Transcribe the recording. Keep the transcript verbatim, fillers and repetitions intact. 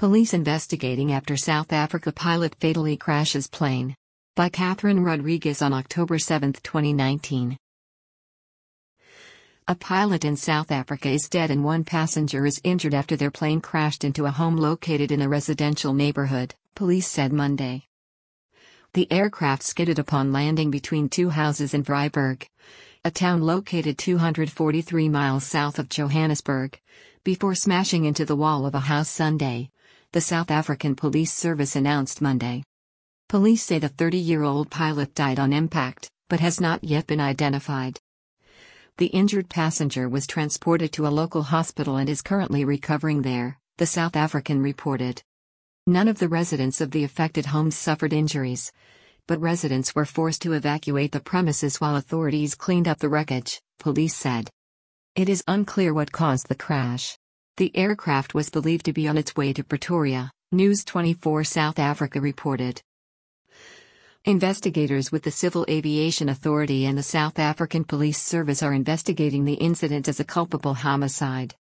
Police investigating after South Africa pilot fatally crashes plane. By Catherine Rodriguez on October seventh, twenty nineteen. A pilot in South Africa is dead and one passenger is injured after their plane crashed into a home located in a residential neighborhood, police said Monday. The aircraft skidded upon landing between two houses in Vryburg, a town located two hundred forty-three miles south of Johannesburg, before smashing into the wall of a house Sunday, the South African Police Service announced Monday. Police say the thirty-year-old pilot died on impact, but has not yet been identified. The injured passenger was transported to a local hospital and is currently recovering there, the South African reported. None of the residents of the affected homes suffered injuries, but residents were forced to evacuate the premises while authorities cleaned up the wreckage, police said. It is unclear what caused the crash. The aircraft was believed to be on its way to Pretoria, News twenty-four South Africa reported. Investigators with the Civil Aviation Authority and the South African Police Service are investigating the incident as a culpable homicide.